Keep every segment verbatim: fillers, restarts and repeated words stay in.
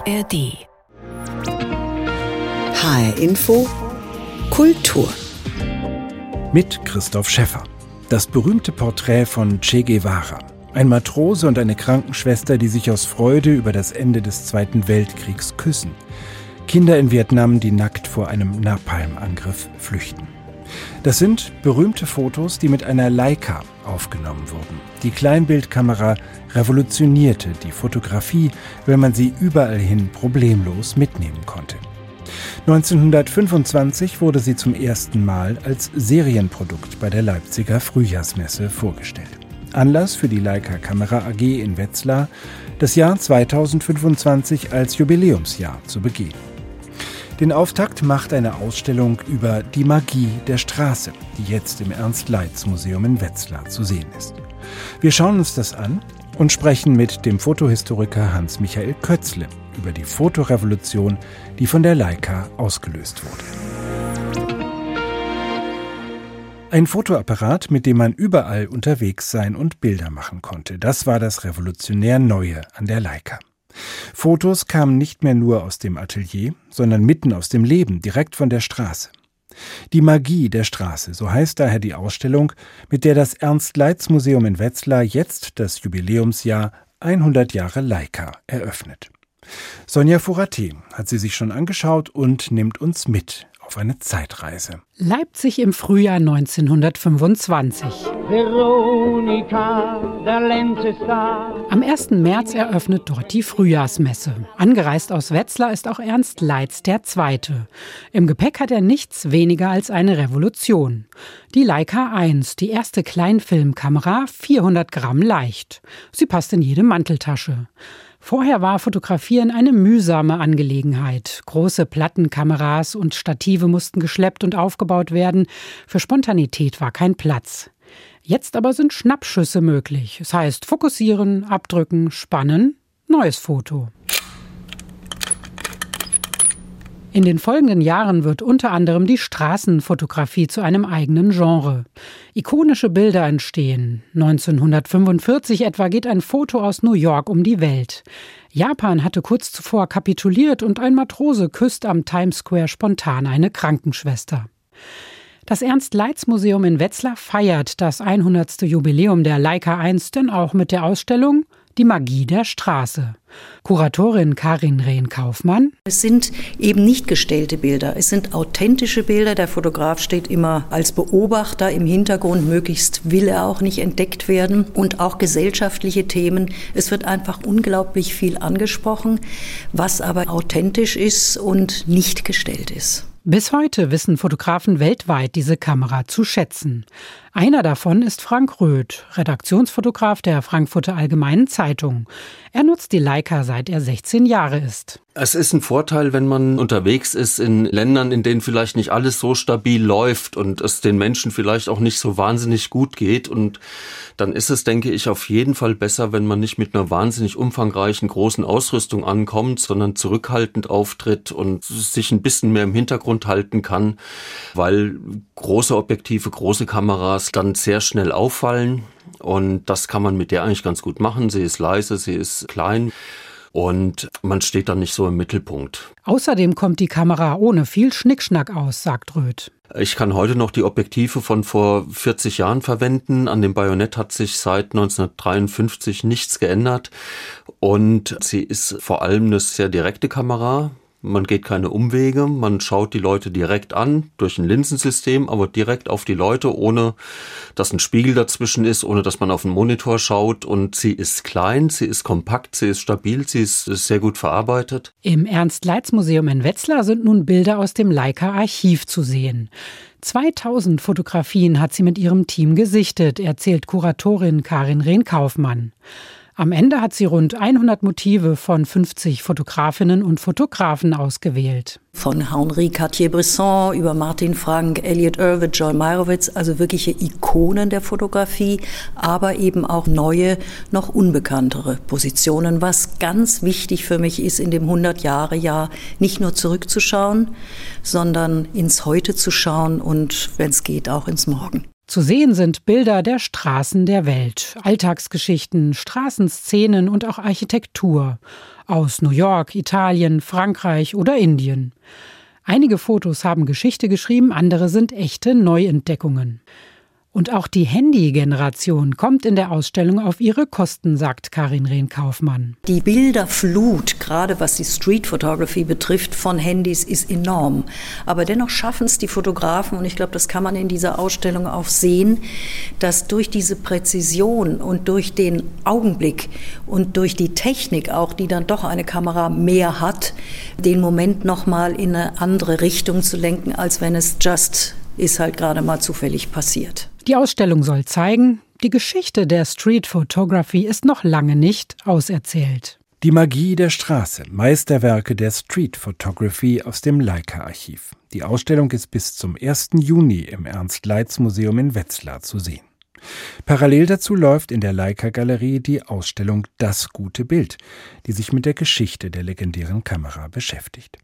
R D. H R Info Kultur mit Christoph Schäffer. Das berühmte Porträt von Che Guevara. Ein Matrose und eine Krankenschwester, die sich aus Freude über das Ende des Zweiten Weltkriegs küssen. Kinder in Vietnam, die nackt vor einem Napalmangriff flüchten. Das sind berühmte Fotos, die mit einer Leica aufgenommen wurden. Die Kleinbildkamera revolutionierte die Fotografie, weil man sie überall hin problemlos mitnehmen konnte. neunzehnhundertfünfundzwanzig wurde sie zum ersten Mal als Serienprodukt bei der Leipziger Frühjahrsmesse vorgestellt. Anlass für die Leica-Kamera A G in Wetzlar, das Jahr zweitausendfünfundzwanzig als Jubiläumsjahr zu begehen. Den Auftakt macht eine Ausstellung über die Magie der Straße, die jetzt im Ernst-Leitz-Museum in Wetzlar zu sehen ist. Wir schauen uns das an und sprechen mit dem Fotohistoriker Hans-Michael Kötzle über die Fotorevolution, die von der Leica ausgelöst wurde. Ein Fotoapparat, mit dem man überall unterwegs sein und Bilder machen konnte. Das war das revolutionär Neue an der Leica. Fotos kamen nicht mehr nur aus dem Atelier, sondern mitten aus dem Leben, direkt von der Straße. Die Magie der Straße, so heißt daher die Ausstellung, mit der das Ernst-Leitz-Museum in Wetzlar jetzt das Jubiläumsjahr hundert Jahre Leica eröffnet. Sonja Furaté hat sie sich schon angeschaut und nimmt uns mit auf eine Zeitreise. Leipzig im Frühjahr neunzehnhundertfünfundzwanzig. Veronika, der Lenzestar. Am ersten März eröffnet dort die Frühjahrsmesse. Angereist aus Wetzlar ist auch Ernst Leitz der Zweite. Im Gepäck hat er nichts weniger als eine Revolution. Die Leica eins, die erste Kleinfilmkamera, vierhundert Gramm leicht. Sie passt in jede Manteltasche. Vorher war Fotografieren eine mühsame Angelegenheit. Große Plattenkameras und Stative mussten geschleppt und aufgebaut werden. Für Spontanität war kein Platz. Jetzt aber sind Schnappschüsse möglich. Es heißt fokussieren, abdrücken, spannen, neues Foto. In den folgenden Jahren wird unter anderem die Straßenfotografie zu einem eigenen Genre. Ikonische Bilder entstehen. neunzehnhundertfünfundvierzig etwa geht ein Foto aus New York um die Welt. Japan hatte kurz zuvor kapituliert und ein Matrose küsst am Times Square spontan eine Krankenschwester. Das Ernst-Leitz-Museum in Wetzlar feiert das hundertste Jubiläum der Leica eins denn auch mit der Ausstellung Die Magie der Straße. Kuratorin Karin Rehn-Kaufmann. Es sind eben nicht gestellte Bilder, es sind authentische Bilder. Der Fotograf steht immer als Beobachter im Hintergrund, möglichst will er auch nicht entdeckt werden. Und auch gesellschaftliche Themen. Es wird einfach unglaublich viel angesprochen, was aber authentisch ist und nicht gestellt ist. Bis heute wissen Fotografen weltweit diese Kamera zu schätzen. Einer davon ist Frank Röth, Redaktionsfotograf der Frankfurter Allgemeinen Zeitung. Er nutzt die Leica, seit er sechzehn Jahre ist. Es ist ein Vorteil, wenn man unterwegs ist in Ländern, in denen vielleicht nicht alles so stabil läuft und es den Menschen vielleicht auch nicht so wahnsinnig gut geht. Und dann ist es, denke ich, auf jeden Fall besser, wenn man nicht mit einer wahnsinnig umfangreichen, großen Ausrüstung ankommt, sondern zurückhaltend auftritt und sich ein bisschen mehr im Hintergrund halten kann, weil große Objektive, große Kameras dann sehr schnell auffallen. Und das kann man mit der eigentlich ganz gut machen. Sie ist leise, sie ist klein. Und man steht dann nicht so im Mittelpunkt. Außerdem kommt die Kamera ohne viel Schnickschnack aus, sagt Röth. Ich kann heute noch die Objektive von vor vierzig Jahren verwenden. An dem Bajonett hat sich seit neunzehnhundertdreiundfünfzig nichts geändert. Und sie ist vor allem eine sehr direkte Kamera. Man geht keine Umwege, man schaut die Leute direkt an, durch ein Linsensystem, aber direkt auf die Leute, ohne dass ein Spiegel dazwischen ist, ohne dass man auf den Monitor schaut. Und sie ist klein, sie ist kompakt, sie ist stabil, sie ist sehr gut verarbeitet. Im Ernst-Leitz-Museum in Wetzlar sind nun Bilder aus dem Leica-Archiv zu sehen. zweitausend Fotografien hat sie mit ihrem Team gesichtet, erzählt Kuratorin Karin Rehn-Kaufmann. Am Ende hat sie rund hundert Motive von fünfzig Fotografinnen und Fotografen ausgewählt. Von Henri Cartier-Bresson über Martin Frank, Elliot Erwitt, Joel Meyerowitz, also wirkliche Ikonen der Fotografie, aber eben auch neue, noch unbekanntere Positionen. Was ganz wichtig für mich ist, in dem hundert-Jahre-Jahr nicht nur zurückzuschauen, sondern ins Heute zu schauen und, wenn es geht, auch ins Morgen. Zu sehen sind Bilder der Straßen der Welt, Alltagsgeschichten, Straßenszenen und auch Architektur aus New York, Italien, Frankreich oder Indien. Einige Fotos haben Geschichte geschrieben, andere sind echte Neuentdeckungen. Und auch die Handy-Generation kommt in der Ausstellung auf ihre Kosten, sagt Karin Rehn-Kaufmann. Die Bilderflut, gerade was die Street Photography betrifft, von Handys ist enorm. Aber dennoch schaffen es die Fotografen, und ich glaube, das kann man in dieser Ausstellung auch sehen, dass durch diese Präzision und durch den Augenblick und durch die Technik auch, die dann doch eine Kamera mehr hat, den Moment nochmal in eine andere Richtung zu lenken, als wenn es just ist halt gerade mal zufällig passiert. Die Ausstellung soll zeigen, die Geschichte der Street Photography ist noch lange nicht auserzählt. Die Magie der Straße, Meisterwerke der Street Photography aus dem Leica-Archiv. Die Ausstellung ist bis zum ersten Juni im Ernst-Leitz-Museum in Wetzlar zu sehen. Parallel dazu läuft in der Leica-Galerie die Ausstellung Das gute Bild, die sich mit der Geschichte der legendären Kamera beschäftigt.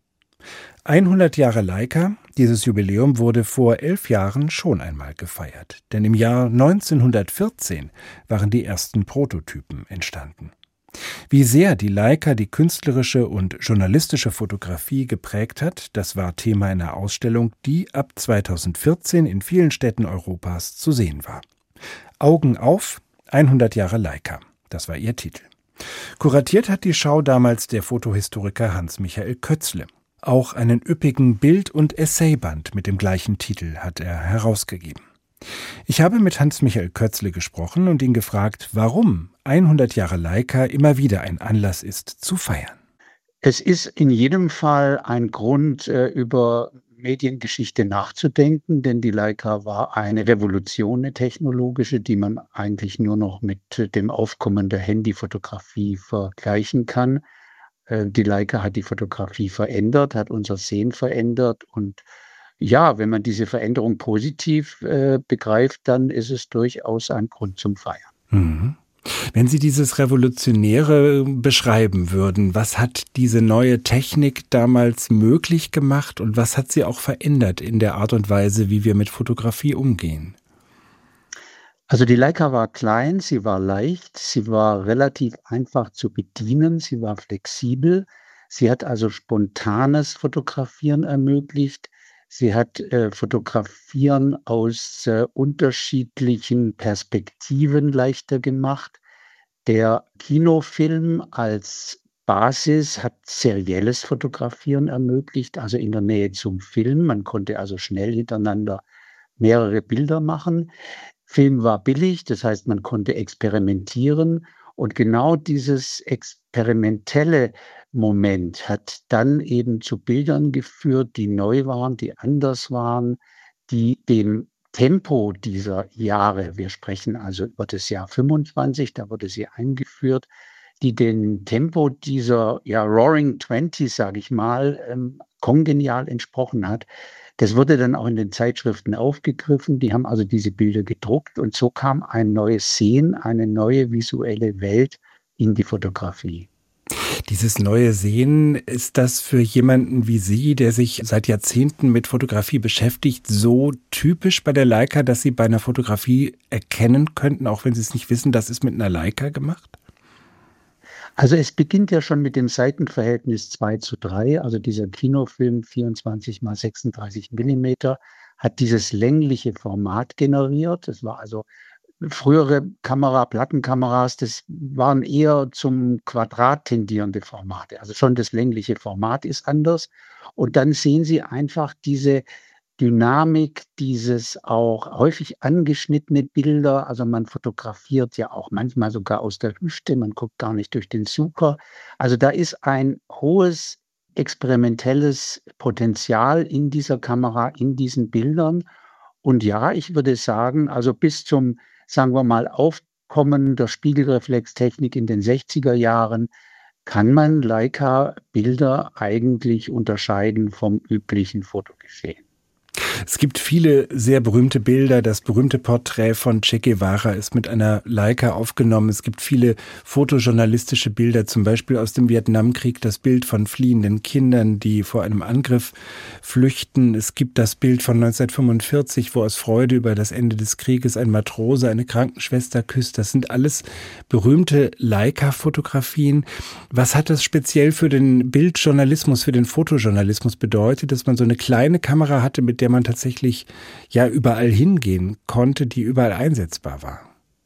hundert Jahre Leica, dieses Jubiläum wurde vor elf Jahren schon einmal gefeiert. Denn im Jahr neunzehnhundertvierzehn waren die ersten Prototypen entstanden. Wie sehr die Leica die künstlerische und journalistische Fotografie geprägt hat, das war Thema einer Ausstellung, die ab zweitausendvierzehn in vielen Städten Europas zu sehen war. Augen auf, hundert Jahre Leica, das war ihr Titel. Kuratiert hat die Schau damals der Fotohistoriker Hans-Michael Kötzle. Auch einen üppigen Bild- und Essayband mit dem gleichen Titel hat er herausgegeben. Ich habe mit Hans-Michael Kötzle gesprochen und ihn gefragt, warum hundert Jahre Leica immer wieder ein Anlass ist, zu feiern. Es ist in jedem Fall ein Grund, über Mediengeschichte nachzudenken, denn die Leica war eine Revolution, eine technologische, die man eigentlich nur noch mit dem Aufkommen der Handyfotografie vergleichen kann. Die Leica hat die Fotografie verändert, hat unser Sehen verändert und ja, wenn man diese Veränderung positiv äh, begreift, dann ist es durchaus ein Grund zum Feiern. Mhm. Wenn Sie dieses Revolutionäre beschreiben würden, was hat diese neue Technik damals möglich gemacht und was hat sie auch verändert in der Art und Weise, wie wir mit Fotografie umgehen? Also die Leica war klein, sie war leicht, sie war relativ einfach zu bedienen, sie war flexibel, sie hat also spontanes Fotografieren ermöglicht, sie hat äh, Fotografieren aus äh, unterschiedlichen Perspektiven leichter gemacht. Der Kinofilm als Basis hat serielles Fotografieren ermöglicht, also in der Nähe zum Film. Man konnte also schnell hintereinander mehrere Bilder machen. Film war billig, das heißt, man konnte experimentieren und genau dieses experimentelle Moment hat dann eben zu Bildern geführt, die neu waren, die anders waren, die dem Tempo dieser Jahre, wir sprechen also über das Jahr fünfundzwanzig, da wurde sie eingeführt, die dem Tempo dieser ja, Roaring Twenties, sage ich mal, ähm, kongenial entsprochen hat. Das wurde dann auch in den Zeitschriften aufgegriffen. Die haben also diese Bilder gedruckt und so kam ein neues Sehen, eine neue visuelle Welt in die Fotografie. Dieses neue Sehen, ist das für jemanden wie Sie, der sich seit Jahrzehnten mit Fotografie beschäftigt, so typisch bei der Leica, dass Sie bei einer Fotografie erkennen könnten, auch wenn Sie es nicht wissen, das ist mit einer Leica gemacht? Also es beginnt ja schon mit dem Seitenverhältnis zwei zu drei, also dieser Kinofilm vierundzwanzig mal sechsunddreißig Millimeter hat dieses längliche Format generiert. Das war also frühere Kamera, Plattenkameras, das waren eher zum Quadrat tendierende Formate. Also schon das längliche Format ist anders. Und dann sehen Sie einfach diese Dynamik, dieses auch häufig angeschnittene Bilder, also man fotografiert ja auch manchmal sogar aus der Hüfte, man guckt gar nicht durch den Sucher. Also da ist ein hohes experimentelles Potenzial in dieser Kamera, in diesen Bildern. Und ja, ich würde sagen, also bis zum, sagen wir mal, Aufkommen der Spiegelreflextechnik in den sechziger Jahren kann man Leica-Bilder eigentlich unterscheiden vom üblichen Fotogeschehen. Es gibt viele sehr berühmte Bilder. Das berühmte Porträt von Che Guevara ist mit einer Leica aufgenommen. Es gibt viele fotojournalistische Bilder, zum Beispiel aus dem Vietnamkrieg, das Bild von fliehenden Kindern, die vor einem Angriff flüchten. Es gibt das Bild von neunzehnhundertfünfundvierzig, wo aus Freude über das Ende des Krieges ein Matrose eine Krankenschwester küsst. Das sind alles berühmte Leica-Fotografien. Was hat das speziell für den Bildjournalismus, für den Fotojournalismus bedeutet, dass man so eine kleine Kamera hatte, mit der man tatsächlich ja überall hingehen konnte, die überall einsetzbar war?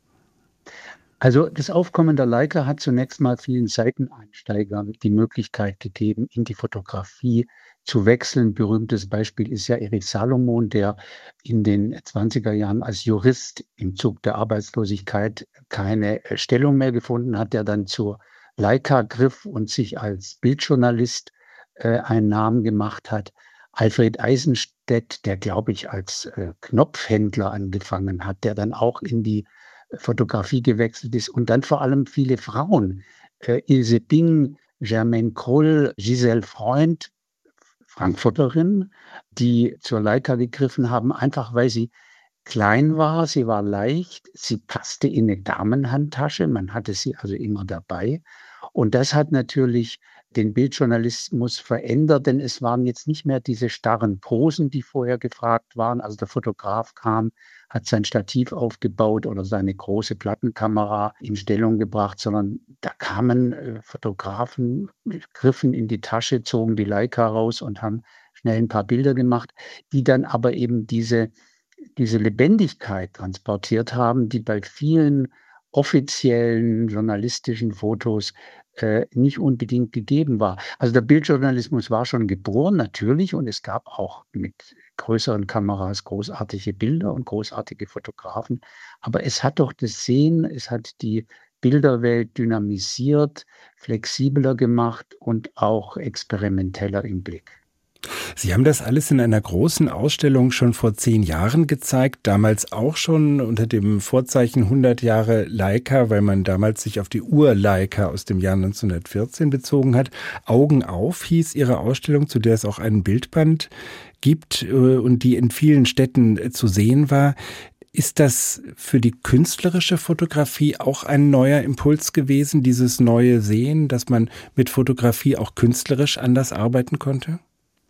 Also das Aufkommen der Leica hat zunächst mal vielen Seiteneinsteigern die Möglichkeit gegeben, in die Fotografie zu wechseln. Berühmtes Beispiel ist ja Erich Salomon, der in den zwanziger Jahren als Jurist im Zug der Arbeitslosigkeit keine äh, Stellung mehr gefunden hat, der dann zur Leica griff und sich als Bildjournalist äh, einen Namen gemacht hat. Alfred Eisenstedt, der, glaube ich, als äh, Knopfhändler angefangen hat, der dann auch in die Fotografie gewechselt ist, und dann vor allem viele Frauen. Äh, Ilse Bing, Germaine Krull, Giselle Freund, Frankfurterin, die zur Leica gegriffen haben, einfach weil sie klein war, sie war leicht, sie passte in eine Damenhandtasche, man hatte sie also immer dabei. Und das hat natürlich den Bildjournalismus verändert, denn es waren jetzt nicht mehr diese starren Posen, die vorher gefragt waren. Also der Fotograf kam, hat sein Stativ aufgebaut oder seine große Plattenkamera in Stellung gebracht, sondern da kamen äh, Fotografen, griffen in die Tasche, zogen die Leica raus und haben schnell ein paar Bilder gemacht, die dann aber eben diese, diese Lebendigkeit transportiert haben, die bei vielen offiziellen journalistischen Fotos äh, nicht unbedingt gegeben war. Also der Bildjournalismus war schon geboren, natürlich, und es gab auch mit größeren Kameras großartige Bilder und großartige Fotografen. Aber es hat doch das Sehen, es hat die Bilderwelt dynamisiert, flexibler gemacht und auch experimenteller im Blick. Sie haben das alles in einer großen Ausstellung schon vor zehn Jahren gezeigt, damals auch schon unter dem Vorzeichen hundert Jahre Leica, weil man damals sich auf die Ur-Leica aus dem Jahr neunzehnhundertvierzehn bezogen hat. Augen auf hieß Ihre Ausstellung, zu der es auch einen Bildband gibt und die in vielen Städten zu sehen war. Ist das für die künstlerische Fotografie auch ein neuer Impuls gewesen, dieses neue Sehen, dass man mit Fotografie auch künstlerisch anders arbeiten konnte?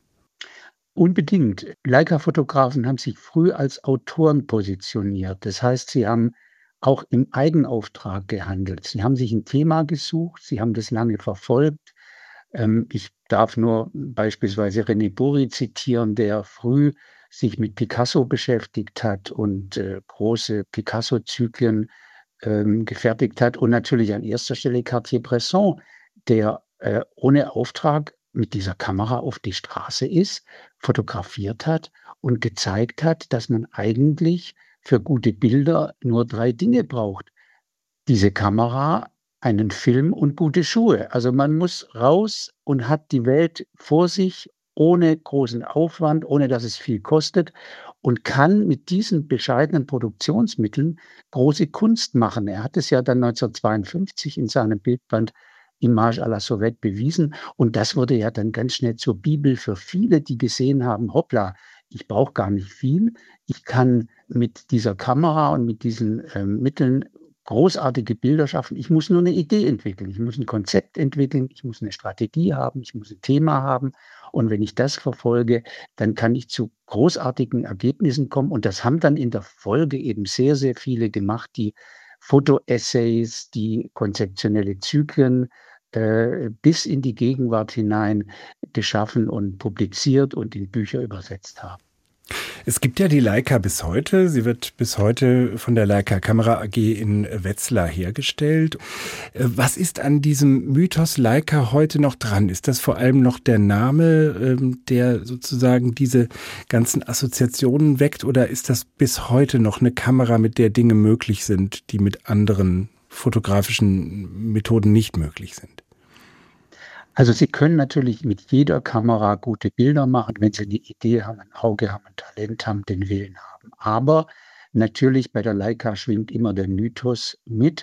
Unbedingt. Leica-Fotografen haben sich früh als Autoren positioniert. Das heißt, sie haben auch im Eigenauftrag gehandelt. Sie haben sich ein Thema gesucht, sie haben das lange verfolgt. Ähm, ich darf nur beispielsweise René Burri zitieren, der früh sich mit Picasso beschäftigt hat und äh, große Picasso-Zyklen ähm, gefertigt hat. Und natürlich an erster Stelle Cartier-Bresson, der äh, ohne Auftrag mit dieser Kamera auf die Straße ist, fotografiert hat und gezeigt hat, dass man eigentlich für gute Bilder nur drei Dinge braucht: diese Kamera, einen Film und gute Schuhe. Also man muss raus und hat die Welt vor sich ohne großen Aufwand, ohne dass es viel kostet, und kann mit diesen bescheidenen Produktionsmitteln große Kunst machen. Er hat es ja dann neunzehnhundertzweiundfünfzig in seinem Bildband Image à la Sauvette bewiesen. Und das wurde ja dann ganz schnell zur Bibel für viele, die gesehen haben, hoppla, ich brauche gar nicht viel. Ich kann mit dieser Kamera und mit diesen ähm, Mitteln großartige Bilder schaffen. Ich muss nur eine Idee entwickeln. Ich muss ein Konzept entwickeln. Ich muss eine Strategie haben. Ich muss ein Thema haben. Und wenn ich das verfolge, dann kann ich zu großartigen Ergebnissen kommen. Und das haben dann in der Folge eben sehr, sehr viele gemacht, die Fotoessays, die konzeptionelle Zyklen äh, bis in die Gegenwart hinein geschaffen und publiziert und in Bücher übersetzt haben. Es gibt ja die Leica bis heute. Sie wird bis heute von der Leica Kamera A G in Wetzlar hergestellt. Was ist an diesem Mythos Leica heute noch dran? Ist das vor allem noch der Name, der sozusagen diese ganzen Assoziationen weckt, oder ist das bis heute noch eine Kamera, mit der Dinge möglich sind, die mit anderen fotografischen Methoden nicht möglich sind? Also Sie können natürlich mit jeder Kamera gute Bilder machen, wenn Sie eine Idee haben, ein Auge haben, ein Talent haben, den Willen haben. Aber natürlich bei der Leica schwingt immer der Mythos mit,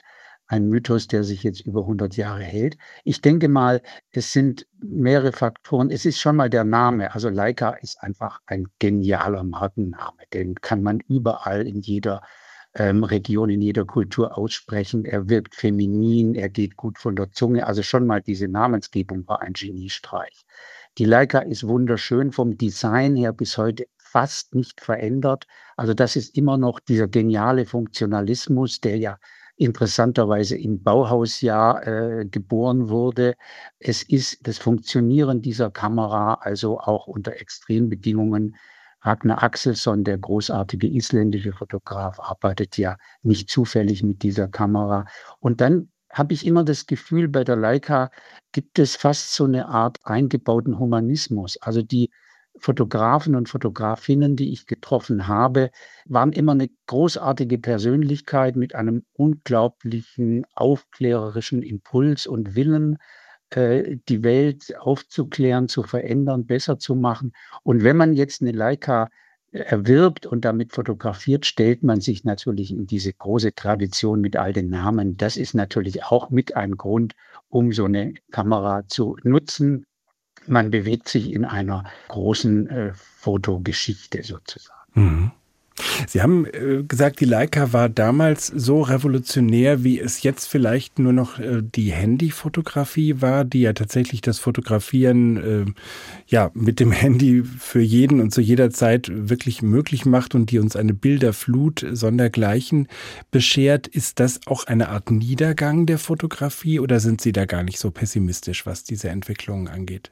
ein Mythos, der sich jetzt über hundert Jahre hält. Ich denke mal, es sind mehrere Faktoren. Es ist schon mal der Name. Also Leica ist einfach ein genialer Markenname. Den kann man überall in jeder ähm, Region, in jeder Kultur aussprechen. Er wirkt feminin, er geht gut von der Zunge. Also schon mal diese Namensgebung war ein Geniestreich. Die Leica ist wunderschön, vom Design her bis heute fast nicht verändert. Also das ist immer noch dieser geniale Funktionalismus, der ja interessanterweise im Bauhausjahr äh, geboren wurde. Es ist das Funktionieren dieser Kamera, also auch unter Extrembedingungen. Ragnar Axelsson, der großartige isländische Fotograf, arbeitet ja nicht zufällig mit dieser Kamera. Und dann habe ich immer das Gefühl, bei der Leica gibt es fast so eine Art eingebauten Humanismus. Also die Fotografen und Fotografinnen, die ich getroffen habe, waren immer eine großartige Persönlichkeit mit einem unglaublichen aufklärerischen Impuls und Willen, äh, die Welt aufzuklären, zu verändern, besser zu machen. Und wenn man jetzt eine Leica erwirbt und damit fotografiert, stellt man sich natürlich in diese große Tradition mit all den Namen. Das ist natürlich auch mit ein Grund, um so eine Kamera zu nutzen. Man bewegt sich in einer großen äh, Fotogeschichte sozusagen. Mhm. Sie haben äh, gesagt, die Leica war damals so revolutionär, wie es jetzt vielleicht nur noch äh, die Handyfotografie war, die ja tatsächlich das Fotografieren äh, ja mit dem Handy für jeden und zu jeder Zeit wirklich möglich macht und die uns eine Bilderflut sondergleichen beschert. Ist das auch eine Art Niedergang der Fotografie oder sind Sie da gar nicht so pessimistisch, was diese Entwicklungen angeht?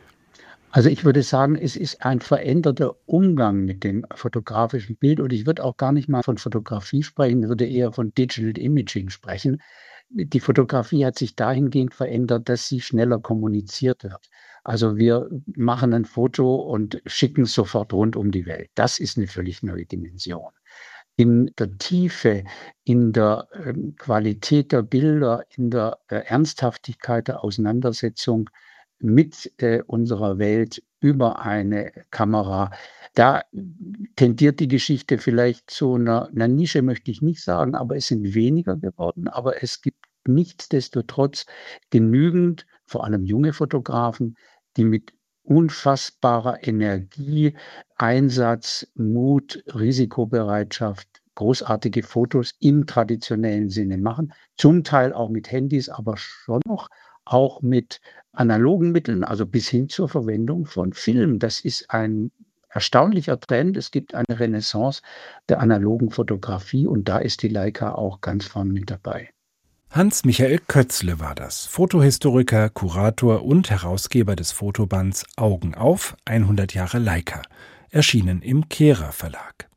Also ich würde sagen, es ist ein veränderter Umgang mit dem fotografischen Bild und ich würde auch gar nicht mal von Fotografie sprechen, ich würde eher von Digital Imaging sprechen. Die Fotografie hat sich dahingehend verändert, dass sie schneller kommuniziert wird. Also wir machen ein Foto und schicken es sofort rund um die Welt. Das ist eine völlig neue Dimension. In der Tiefe, in der äh, Qualität der Bilder, in der äh, Ernsthaftigkeit der Auseinandersetzung mit äh, unserer Welt über eine Kamera. Da tendiert die Geschichte vielleicht zu einer, einer Nische, möchte ich nicht sagen, aber es sind weniger geworden. Aber es gibt nichtsdestotrotz genügend, vor allem junge Fotografen, die mit unfassbarer Energie, Einsatz, Mut, Risikobereitschaft großartige Fotos im traditionellen Sinne machen. Zum Teil auch mit Handys, aber schon noch auch mit analogen Mitteln, also bis hin zur Verwendung von Film. Das ist ein erstaunlicher Trend. Es gibt eine Renaissance der analogen Fotografie und da ist die Leica auch ganz vorne mit dabei. Hans-Michael Kötzle war das, Fotohistoriker, Kurator und Herausgeber des Fotobands Augen auf, hundert Jahre Leica, erschienen im Kehrer Verlag.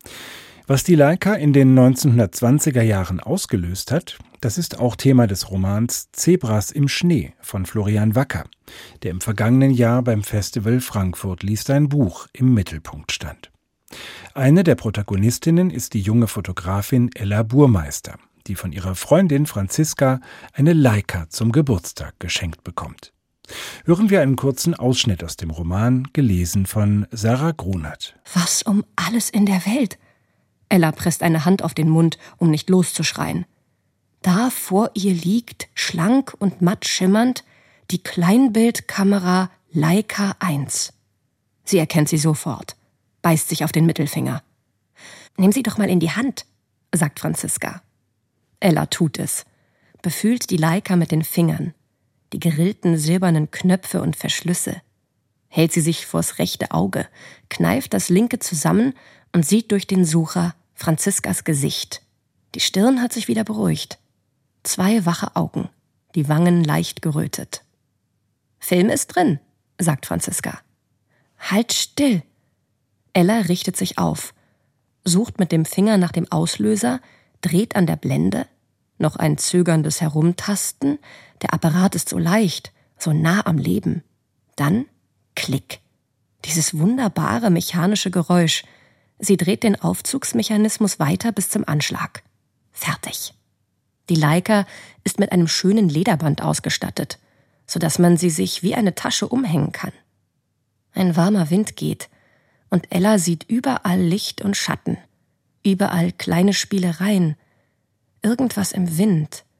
Was die Leica in den neunzehnhundertzwanziger Jahren ausgelöst hat, das ist auch Thema des Romans Zebras im Schnee von Florian Wacker, der im vergangenen Jahr beim Festival Frankfurt liest ein Buch im Mittelpunkt stand. Eine der Protagonistinnen ist die junge Fotografin Ella Burmeister, die von ihrer Freundin Franziska eine Leica zum Geburtstag geschenkt bekommt. Hören wir einen kurzen Ausschnitt aus dem Roman, gelesen von Sarah Grunert. Was um alles in der Welt? Ella presst eine Hand auf den Mund, um nicht loszuschreien. Da vor ihr liegt, schlank und matt schimmernd, die Kleinbildkamera Leica eins. Sie erkennt sie sofort, beißt sich auf den Mittelfinger. »Nimm sie doch mal in die Hand«, sagt Franziska. Ella tut es, befühlt die Leica mit den Fingern, die gerillten silbernen Knöpfe und Verschlüsse, hält sie sich vors rechte Auge, kneift das linke zusammen und sieht durch den Sucher Franziskas Gesicht. Die Stirn hat sich wieder beruhigt. Zwei wache Augen, die Wangen leicht gerötet. »Film ist drin«, sagt Franziska. »Halt still!« Ella richtet sich auf, sucht mit dem Finger nach dem Auslöser, dreht an der Blende, noch ein zögerndes Herumtasten, der Apparat ist so leicht, so nah am Leben. Dann Klick. Dieses wunderbare mechanische Geräusch. Sie dreht den Aufzugsmechanismus weiter bis zum Anschlag. Fertig. Die Leica ist mit einem schönen Lederband ausgestattet, sodass man sie sich wie eine Tasche umhängen kann. Ein warmer Wind geht und Ella sieht überall Licht und Schatten, überall kleine Spielereien, irgendwas im Wind,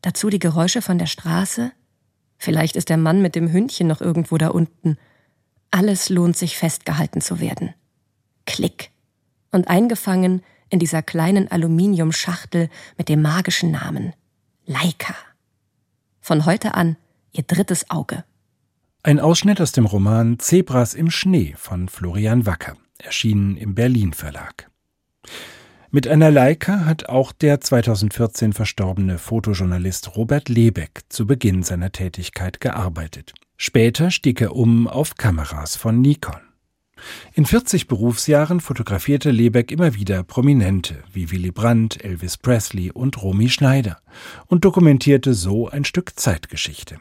Dazu die Geräusche von der Straße. Vielleicht ist der Mann mit dem Hündchen noch irgendwo da unten. Alles lohnt sich, festgehalten zu werden. Klick. Und eingefangen in dieser kleinen Aluminiumschachtel mit dem magischen Namen Leica. Von heute an ihr drittes Auge. Ein Ausschnitt aus dem Roman Zebras im Schnee von Florian Wacker, erschienen im Berlin Verlag. Mit einer Leica hat auch der zweitausendvierzehn verstorbene Fotojournalist Robert Lebeck zu Beginn seiner Tätigkeit gearbeitet. Später stieg er um auf Kameras von Nikon. In vierzig Berufsjahren fotografierte Lebeck immer wieder Prominente wie Willy Brandt, Elvis Presley und Romy Schneider und dokumentierte so ein Stück Zeitgeschichte.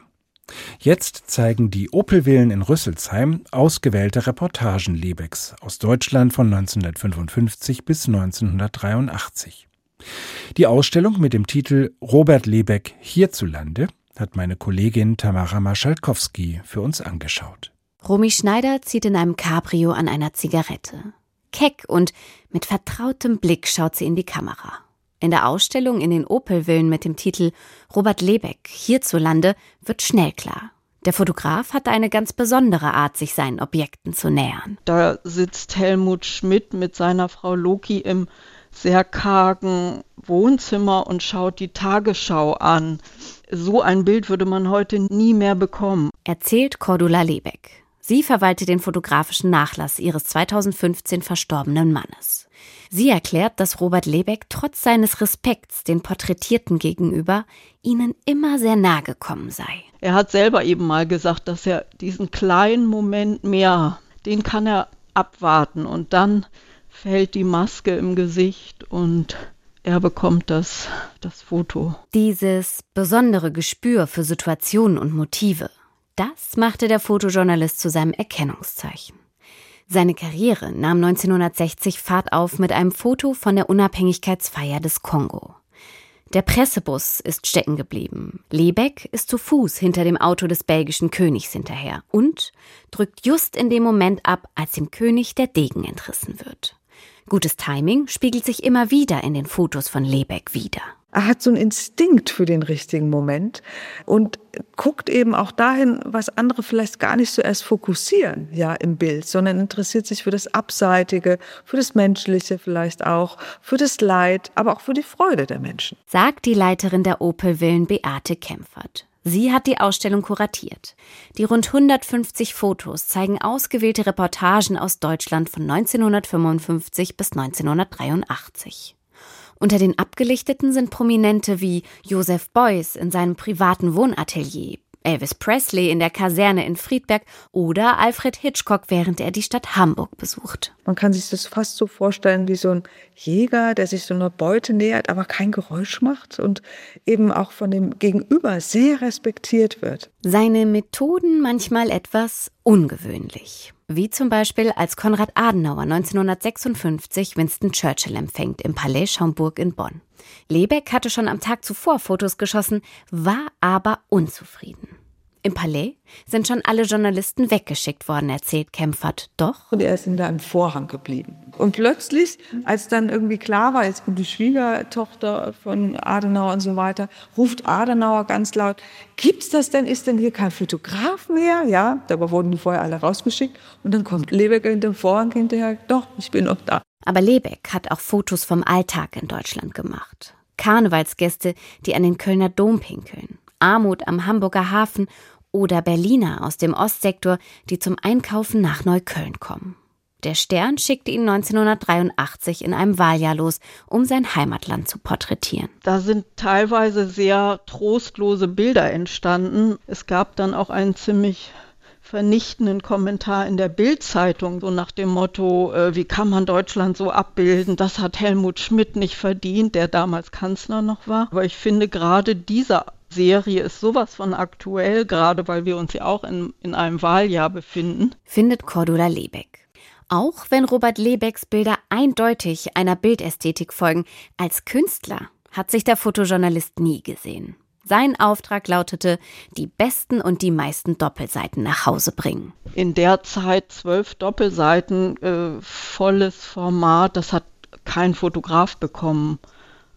Jetzt zeigen die Opel-Villen in Rüsselsheim ausgewählte Reportagen Lebecks aus Deutschland von neunzehnhundertfünfundfünfzig bis neunzehnhundertdreiundachtzig. Die Ausstellung mit dem Titel Robert Lebeck hierzulande hat meine Kollegin Tamara Marschalkowski für uns angeschaut. Romy Schneider zieht in einem Cabrio an einer Zigarette. Keck und mit vertrautem Blick schaut sie in die Kamera. In der Ausstellung in den Opel-Villen mit dem Titel Robert Lebeck hierzulande wird schnell klar. Der Fotograf hatte eine ganz besondere Art, sich seinen Objekten zu nähern. Da sitzt Helmut Schmidt mit seiner Frau Loki im sehr kargen Wohnzimmer und schaut die Tagesschau an. So ein Bild würde man heute nie mehr bekommen, erzählt Cordula Lebeck. Sie verwaltet den fotografischen Nachlass ihres zweitausendfünfzehn verstorbenen Mannes. Sie erklärt, dass Robert Lebeck trotz seines Respekts den Porträtierten gegenüber ihnen immer sehr nahe gekommen sei. Er hat selber eben mal gesagt, dass er diesen kleinen Moment mehr, den kann er abwarten und dann fällt die Maske im Gesicht und er bekommt das, das Foto. Dieses besondere Gespür für Situationen und Motive, das machte der Fotojournalist zu seinem Erkennungszeichen. Seine Karriere nahm neunzehnhundertsechzig Fahrt auf mit einem Foto von der Unabhängigkeitsfeier des Kongo. Der Pressebus ist stecken geblieben. Lebeck ist zu Fuß hinter dem Auto des belgischen Königs hinterher und drückt just in dem Moment ab, als dem König der Degen entrissen wird. Gutes Timing spiegelt sich immer wieder in den Fotos von Lebeck wider. Er hat so einen Instinkt für den richtigen Moment und guckt eben auch dahin, was andere vielleicht gar nicht so erst fokussieren, ja, im Bild, sondern interessiert sich für das Abseitige, für das Menschliche vielleicht auch, für das Leid, aber auch für die Freude der Menschen. Sagt die Leiterin der Opel-Villen Beate Kempfert. Sie hat die Ausstellung kuratiert. Die rund hundertfünfzig Fotos zeigen ausgewählte Reportagen aus Deutschland von neunzehnhundertfünfundfünfzig bis neunzehnhundertdreiundachtzig. Unter den Abgelichteten sind Prominente wie Joseph Beuys in seinem privaten Wohnatelier, Elvis Presley in der Kaserne in Friedberg oder Alfred Hitchcock, während er die Stadt Hamburg besucht. Man kann sich das fast so vorstellen wie so ein Jäger, der sich so einer Beute nähert, aber kein Geräusch macht und eben auch von dem Gegenüber sehr respektiert wird. Seine Methoden manchmal etwas ungewöhnlich. Wie zum Beispiel, als Konrad Adenauer neunzehnhundertsechsundfünfzig Winston Churchill empfängt im Palais Schaumburg in Bonn. Lebeck hatte schon am Tag zuvor Fotos geschossen, war aber unzufrieden. Im Palais sind schon alle Journalisten weggeschickt worden, erzählt Kempfert. Doch und er ist in einem Vorhang geblieben. Und plötzlich, als dann irgendwie klar war, jetzt kommt die Schwiegertochter von Adenauer und so weiter, ruft Adenauer ganz laut, gibt's das denn, ist denn hier kein Fotograf mehr? Ja, dabei wurden die vorher alle rausgeschickt. Und dann kommt Lebeck in den Vorhang hinterher, doch, ich bin noch da. Aber Lebeck hat auch Fotos vom Alltag in Deutschland gemacht. Karnevalsgäste, die an den Kölner Dom pinkeln, Armut am Hamburger Hafen oder Berliner aus dem Ostsektor, die zum Einkaufen nach Neukölln kommen. Der Stern schickte ihn neunzehnhundertdreiundachtzig in einem Wahljahr los, um sein Heimatland zu porträtieren. Da sind teilweise sehr trostlose Bilder entstanden. Es gab dann auch einen ziemlich vernichtenden Kommentar in der Bild-Zeitung, so nach dem Motto, äh, wie kann man Deutschland so abbilden, das hat Helmut Schmidt nicht verdient, der damals Kanzler noch war. Aber ich finde, gerade diese Serie ist sowas von aktuell, gerade weil wir uns ja auch in, in einem Wahljahr befinden. Findet Cordula Lebeck. Auch wenn Robert Lebecks Bilder eindeutig einer Bildästhetik folgen, als Künstler hat sich der Fotojournalist nie gesehen. Sein Auftrag lautete, die besten und die meisten Doppelseiten nach Hause bringen. In der Zeit zwölf Doppelseiten, äh, volles Format, das hat kein Fotograf bekommen.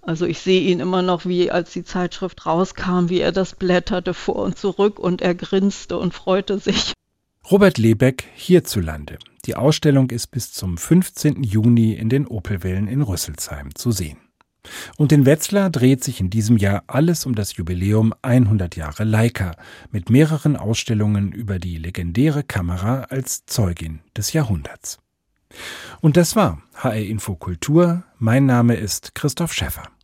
Also ich sehe ihn immer noch, wie als die Zeitschrift rauskam, wie er das blätterte vor und zurück und er grinste und freute sich. Robert Lebeck hierzulande. Die Ausstellung ist bis zum fünfzehnten Juni in den Opelwellen in Rüsselsheim zu sehen. Und in Wetzlar dreht sich in diesem Jahr alles um das Jubiläum hundert Jahre Leica mit mehreren Ausstellungen über die legendäre Kamera als Zeugin des Jahrhunderts. Und das war H R Info Kultur. Mein Name ist Christoph Schäffer.